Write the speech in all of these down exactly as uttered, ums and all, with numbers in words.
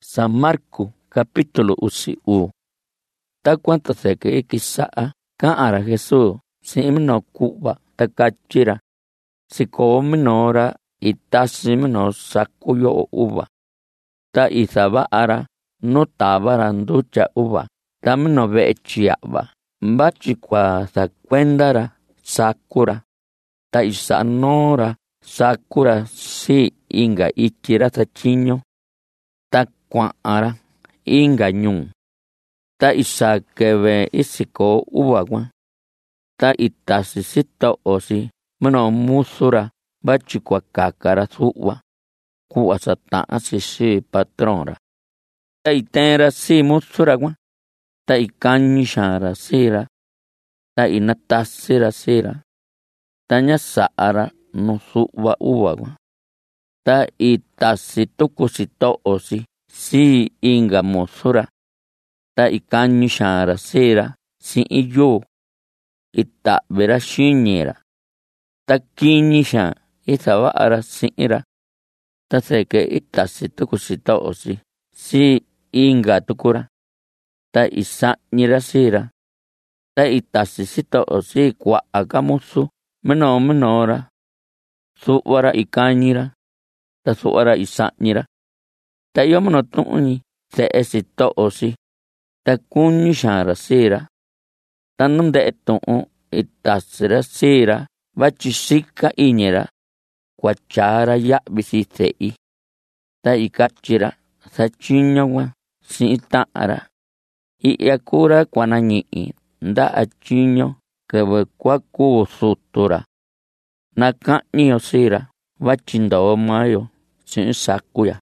San Marcos capítulo usi uu. Takuan ta seke kisa'a ka'an ra Jesús si'in minoo ku'va ta katyi ra: sikoo minoo ra itasi minoo saku yo'o uva, ta isava'a ra nu tava ra ndutya uva ta minoo ve'e tyiya'va, vatyi kua sakuenda ra saku ra, ta isa'a noo ra saku ra si inka ityi ra satyiñu, ta kua'an ra inka ñuu. Ta isaa keve isikoo uva kuan, ta itasi sito'o si minoo musu ra vatyi kua kaka ra su'va ku'va sata'an si xii patrón ra. Ta iteen ra sii musu ra kuan, ta ikañi xaan ra sii ra, ta inatasi ra sii ra, ta ña sa'a ra nu su'va uva kuan. Ta itasi tuku sito'o si sii inka musu ra, ta ikañi xaan ra sii ra si'in yuu, ita'vi ra xiñi ra, ta kiñi xaan isava'a ra si'in ra. Ta seke itasi tuku sito'o si sii inka tuku ra, ta isa'ñi ra sii ra, ta itasi sito'o si kua'a ka musu minoo minoo ra, su'va ra ikañi ra, ta su'va ra isa'ñi ra. Ta iyo minoo tu'un ñi se'e sito'o si, ta kuñi xaan ra sii ra, ta nu nde'e tu'un itasi ra sii ra vatyi xika iñi ra kuatyaa ra ya'vi sii se'i. Ta ikatyi ra satyiño kuan si'in ta'an ra: i'ya kuu ra kuanañi'i nda'a tyiño kɨvɨ kuakuu sutu ra, na ka'ñi yo sii ra vatyi ndoo maa yo si'in saku ya.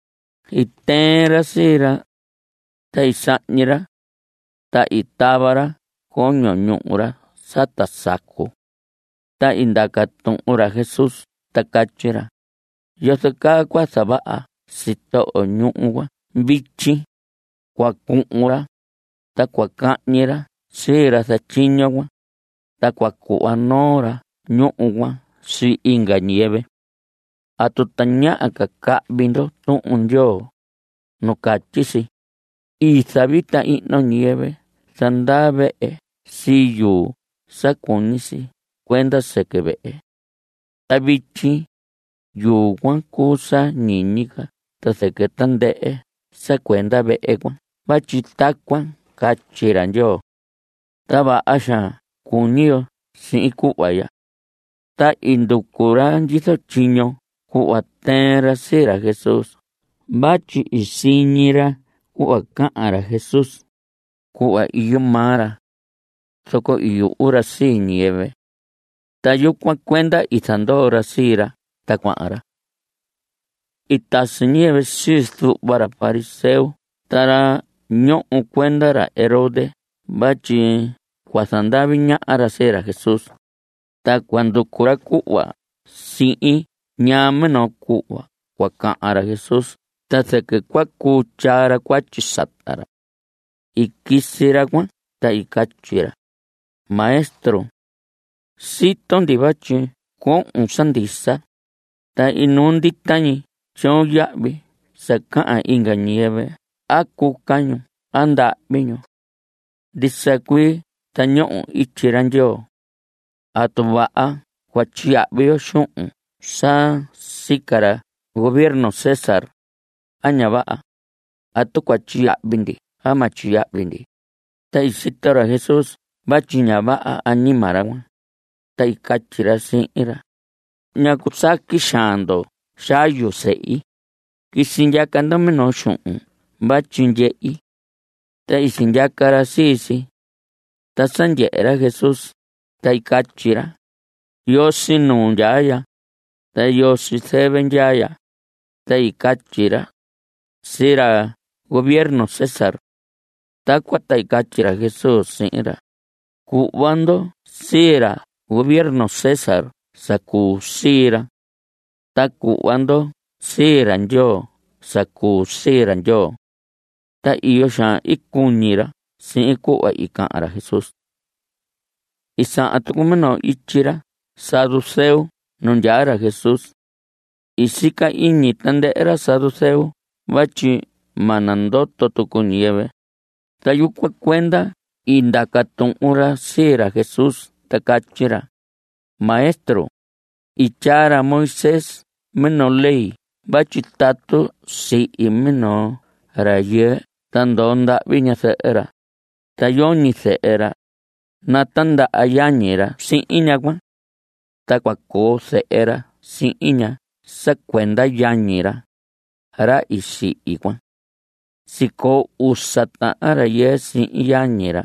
Iteen ra sii ra, ta isa'ñi ra, ta itava ra koño ñu'u ra sata saku. Ta indaka tu'un ra Jesús, ta katyi ra: yoso kaa kua sava'a sito'o ñu'u kuan vityin, kua ku'un ra, ta kua ka'ñi ra sii ra satyiño kuan, ta kua ku'va noo ra ñu'u kuan sii inka ñiyɨvɨ. ¿Atu ta ña'a ka ka'vi ndo tu'un Ndyoo nu katyi si: isavita i'no ñiyɨvɨ sandaa ve'e sii yuu sakuñi si kuenda sɨkɨ ve'e? Ta vityin yuu kuan kuu sañiñi ka ta sɨkɨ tandɨ'ɨ sakuenda ve'e kuan, vatyi takuan katyi ra Ndyoo. Ta va'a xaan kuñi yo si'in ku'va ya. Ta induku ra nyiso tyiño ku'va teen ra sii ra Jesús, vatyi isiñi ra ku'va ka'an ra Jesús, ku'va iyo maa ra, soko iyu'u ra sii ñiyɨvɨ. Ta yukuan kuenda isandoo ra sii ra, ta kua'an ra. Itasi ñiyɨvɨ sii su'va ra fariseo, ta ra ñu'u kuenda ra Herode vatyi kua sandavi ña'a ra sii ra Jesús. Ta kuanduku ra ku'va si'in ñaa minoo ku'va kua ka'an ra Jesús, ta sɨkɨ kua kuu tyaa ra kuatyi sata ra. Ikisi ra kuan, ta ikatyi ra: maestro, sito ndi vatyi ku'un sandisa, ta inuu ndita ñi tyoo ya'vi saka'an inka ñiyɨvɨ a kuka ñu a nda'vi ñu. Ndisa kuii ta ñu'u ityi ra Ndyoo. ¿Atu va'a kuatyiya'vi yo xu'un sa sika ra gobierno César a ña va'a? ¿Atu kuatyiya'vi ndi a ma tyiya'vi ndi? Ta isito ra Jesús vatyi ña va'a añima ra kuan, ta ikatyi ra si'in ra: ñaku saki xaan ndo xayu se'i, kisindyaka ndo minoo xu'un vatyi nye'i. Ta isindyaka ra sii si. Ta sanye'e ra Jesús, ta ikatyi ra: yosi nuu nyaaya, ta yosi sɨvɨ nyaaya. Ta ikatyi ra: sii ra gobierno César. Takua ta ikatyi ra Jesús si'in ra: ku'va ndo sii ra gobierno César sakuu sii ra, ta ku'va ndo sii ra Ndyoo sakuu sii ra Ndyoo. Ta iyo xaan ikuñi ra si'in ku'va ika'an ra Jesús. Isa'an tuku minoo ityi ra saduceo nu nyaa ra Jesús. Isika iñi tandɨ'ɨ ra saduceo vatyi manandoto tuku ñiyɨvɨ. Ta yukuan kuenda indakatu'unra sii-ra Jesús ta kachira: Maestro, ityara Moisés minoo ley vatyi tatu si'i minoo rayɨɨ ta ndoo nda'vi ñasɨ'ɨ-ra, ta yoñi se'e-ra, na tanda'a yañi-ra si'in ña kuan. Ta kuakoo se'e-ra si'in ña sakuenda yañi-ra ra isi'i kuan. Sikoo usa ta'an rayɨɨ si'in yañi-ra,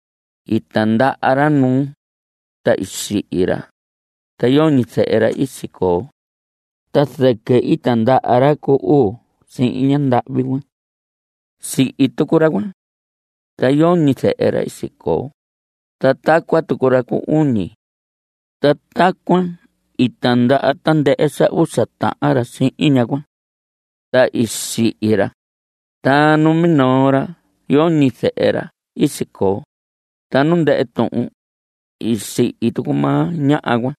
itanda'a‑ra nuu ta isi'i‑ra, ta yoñi se'e‑ra isikoo. Ta sɨkɨ itanda'a‑ra ku'u si'in ñanda'vi kuan, si'i tuku‑ra kuan, ta yoñi se'e‑ra isikoo. Ta takuan tuku‑ra ku uñi. Ta takuan itanda'a tandɨ'ɨ sa usa ta'an‑ra si'in ña kuan, ta isi'i‑ra. Ta numinoo‑ra yoñi se'e‑ra isikoo. Ta nu ndɨ'ɨ tu'un, isi'i tuku maa ña'a kuan.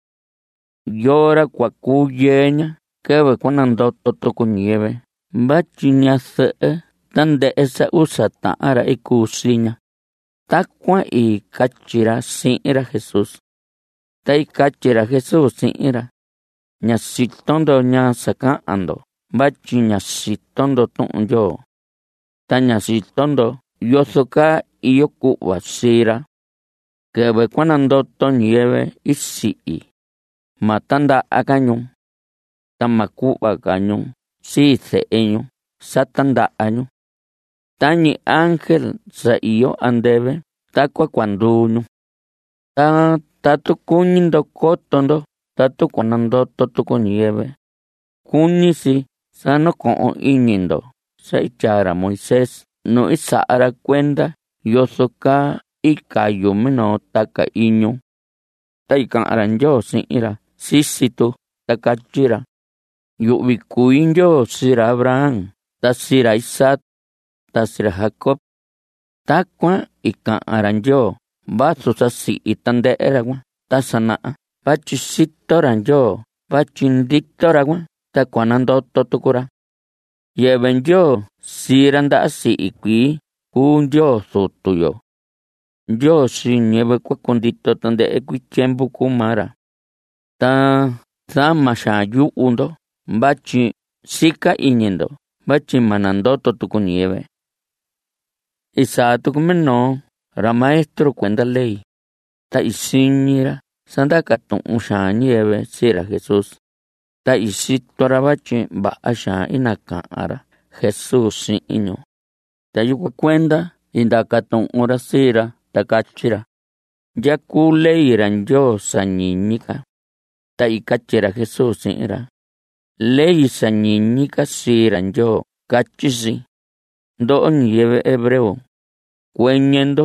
Yoo‑ra kuakuu yɨɨ ña kɨvɨ kuanandoto tuku ñiyɨvɨ vatyi ñasɨ'ɨ tandɨ'ɨ sa usa ta'an‑ra ikuu sii ña. Takuan ikatyi‑ra si'in‑ra Jesús. Ta ikatyi‑ra Jesús si'in‑ra: ña sito‑ndo ñaa saka'an‑ndo vatyi ña sito‑ndo tu'un Nyoo. Ta ña sito‑ndo yoso kaa iyo ku'va sii‑ra. Kɨvɨ kuanandoto ñiyɨvɨ isi'i, ma tanda'a‑ka ñu, ta ma ku'va‑ka ñu sii se'e ñu satanda'a ñu. Tañi ángel sa iyo andɨvɨ takuan kuanduu ñu. Ta tatu kuñi‑ndo koto‑ndo tatu kuanandoto tuku ñiyɨvɨ, kuñi‑si sanako'on iñi‑ndo sa ityaa‑ra Moisés nu isa'a‑ra kuenda yoso kaa ikayu minoo taka iñu. Ta ika'an‑ra Nyoo si'in‑ra sisitu ta katyi‑ra: yu'vi kui Nyoo sii‑ra Abraham, ta sii‑ra Isaac, ta sii‑ra Jacob. Takuan ika'an‑ra Nyoo vasu sasi'i tandɨ'ɨ‑ra kuan ta sana'a, vatyi sito‑ra Nyoo vatyi ndito‑ra kuan ta kuanandoto tuku‑ra. Yɨvɨ Nyoo sii‑ra nda'a si'i kuii kuu Nyoo Sutu‑yo. Nyoo sii ñɨvɨ kuakundito tandɨ'ɨ kuii tyempu kuu maa‑ra. Ta sama xaan yu'u‑ndo vatyi sika iñi‑ndo vatyi manandoto tuku ñiyɨvɨ. Isaa tuku minoo ra maestro kuenda ley, ta isiñi‑ra sandaka tu'un xaan ñiyɨvɨ sii‑ra Jesús. Ta isito‑ra vatyi va'a xaan inaka'an‑ra Jesús si'in ñu. Ta yukuan kuenda indaka tu'un‑ra sii‑ra ta katyi‑ra: ¿nya kuu ley ra Nyoo sañiñi‑ka? Ta ikatyi‑ra Jesús si'in‑ra: ley sañiñi‑ka sii‑ra Nyoo katyi‑si: ndo'o ñiyɨvɨ hebreo, kueñe‑ndo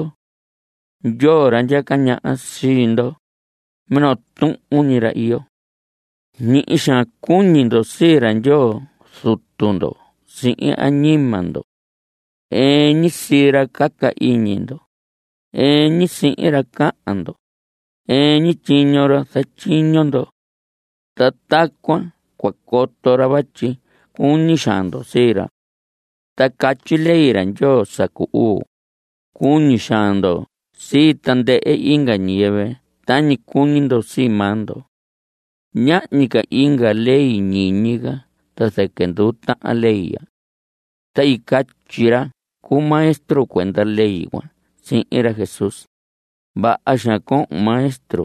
Nyoo ra nyaka ña'a sii‑ndo minoo tu'un‑ñi‑ra iyo. Ñi'i xaan kuñi‑ndo sii‑ra Nyoo Sutu‑ndo si'in añima‑ndo. Eñi sii‑ra kaka iñi‑ndo. Eñi si'in‑ra ka'an‑ndo. Eñi tyiño‑ra satyiño‑ndo. Ta takuan kuakoto‑ra vatyi kuñi xaan‑ndo sii‑ra. Ta katyi ley ra Nyoo saku uu: kuñi xaan‑ndo sii tandɨ'ɨ inga ñiyɨvɨ tañi kuñi‑ndo sii maa‑ndo. Ña'ñi‑ka inga ley ñiñi‑ka ta sɨkɨ nduu ta'an ley ya. Ta ikatyi‑ra kuu maestro kuenda ley kuan si'in‑ra Jesús: va'a xaan ko'un maestro.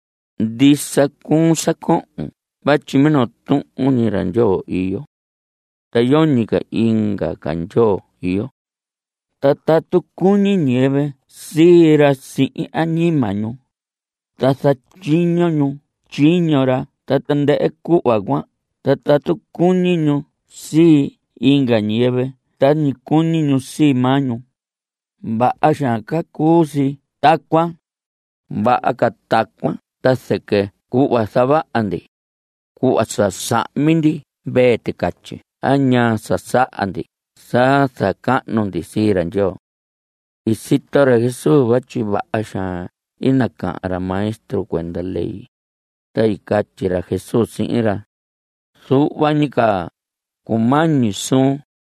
Ndisa kuun sako'un vatyi minoo tu'un‑ñi ra Nyoo iyo. Ta yoñi‑ka inga‑ka Nyoo iyo. Ta tatu kuñi ñiyɨvɨ sii‑ra si'in añima ñu, ta satyiño ñu tyiño‑ra ta tandɨ'ɨ ku'va kuan, ta tatu kuñi ñu sii inga ñiyɨvɨ tañi kuñi ñu sii maa ñu, va'a xaan ka kuu‑si takuan. Va'a‑ka takuan ta sɨkɨ ku'va sava'a‑ndi, ku'va sasa'mi‑ndi mbee tikatyi, a ñaa sasa'a‑ndi sa saka'nu‑ndi sii‑ra Nyoo. Isito‑ra Jesús vatyi va'a xaan inaka'an‑ra maestro kuenda ley. Ta ikatyi‑ra Jesús si'in‑ra: su'va‑ñi‑ka kumañi suun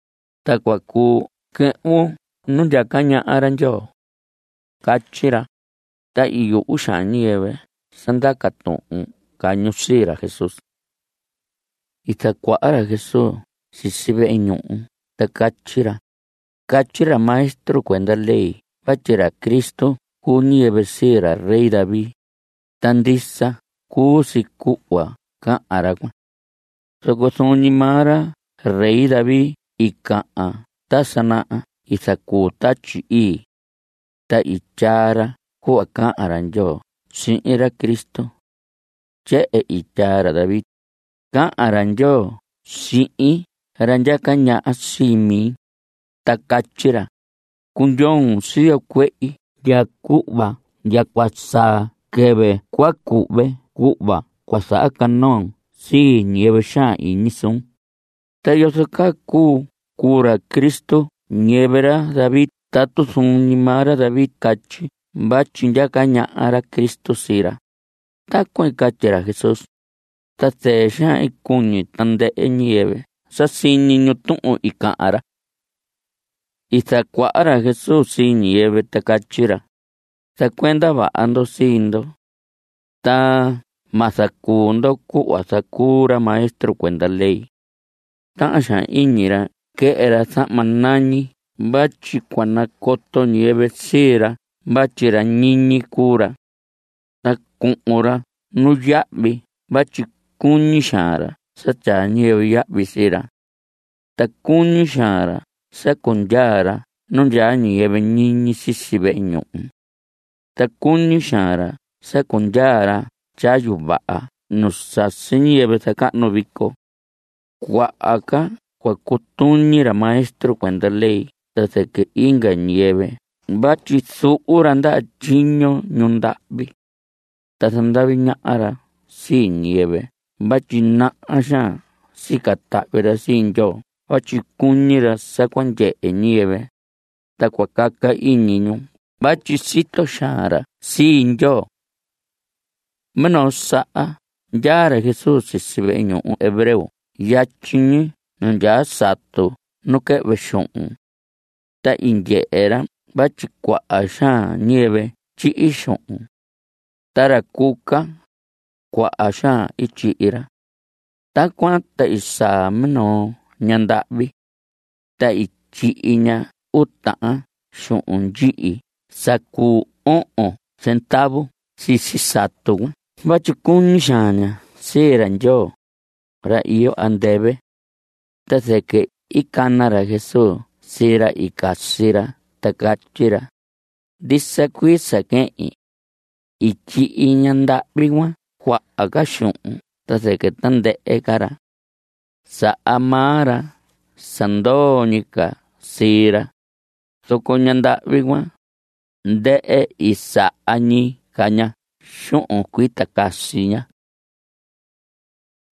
ta kuaku ke'un nu ndyaka ña'a ra Ndyoo, katyi ra. Ta iyo uxa ñiyɨvɨ sandaka tu'un kañu sii ra Jesús. Itsakua'a ra Jesús sisi ve'e ñu'u ta katyi ra, katyi ra maestro kuenda ley vatyi ra Cristo kuu ñiyɨvɨ sii ra Rey David. Ta ndisa kuu si ku'va ka'an ra kuan. Soko suni maa ra Rey David ika'an ta sana'a isakuu Tatyi Ii ta ityaa ra ku'va ka'an ra Ndyoo xi'in ra Cristo. Tye'e ityaa ra David, ka'an ra Ndyoo xi'in ra ndyaka ña'a sii mi, ta katyi ra: kunyoun siyo kue'i nya ku'va nya kuasaa kɨvɨ kua ku've ku'va kuasa'a kanoon sii ñiyɨvɨ xaan iñi suun. Ta yoso kaa kuu kuu ra Cristo ñiyɨvɨ ra David, tatu suni maa ra David katyi vatyi ndyaka ña'a ra Cristo sii ra. Takuan katyi ra Jesús. Ta tsee xaan ikuñi tandɨ'ɨ ñiyɨvɨ sasini ñutu'un ika'an ra. Itsakua'a ra Jesús sii ñiyɨvɨ ta katyi ra: sakuenda va'a ndo sii ndo, ta ma sakuu ndo ku'va sakuu ra maestro kuenda ley. Ta'an xaan iñi ra ke'e ra sa'ma nañi vatyi kuanakoto ñiyɨvɨ sii ra vatyi ra ñiñi kuu ra. Ta ku'un ra nu ya'vi vatyi kuñi xaan ra satyaa ñiyɨvɨ ya'vi sii ra. Ta kuñi xaan ra sakundyaa ra nu nyaa ñiyɨvɨ ñiñi sisi ve'e ñu'u. Ta kuñi xaan ra sakundyaa ra tyayu va'a nu sasi ñiyɨvɨ saka'nu viko. Kua'a ka kuakutuñi ra maestro kuenda ley ta sɨkɨ inka ñiyɨvɨ vatyi su'u ra nda'a tyiño ñunda'vi. Ta sandavi ña'a ra sii ñiyɨvɨ vatyi na'a xaan sikata'vi ra sii Ndyoo vatyi kuñi ra sakuandye'e ñiyɨvɨ ta kuakaka iñi ñu vatyi sito xaan ra sii Ndyoo. Mɨnoo sa'a nyaa ra Jesús sisi ve'e ñu'u hebreo yatyi ñi nu nyaa satu nu ke've xu'un. Ta indye'e ra vatyi kua'a xaan ñiyɨvɨ tyi'i xu'un. Ta ra kuka kua'a xaan ityi'i ra. Takuan ta isaa mɨnoo ñanda'vi ta ityi'i ña uu ta'an xu'un nyi'i sakuu o'on centavo sisi satu kuan, vatyi kuñi xaan ña sii ra Ndyoo ra iyo andɨvɨ. Ta sɨkɨ ikana ra Jesús sii ra ikasi ra ta katyi ra: ndisa kuii sake'in ityi'i ñanda'vi kuan kua'a ka xu'un ta sɨkɨ tandɨ'ɨ ka ra. Sa'a maa ra sandooñi ka sii ra, soko ñanda'vi kuan ndɨ'ɨ isa'a ñi ka ña xu'un kuii ta kasi ña.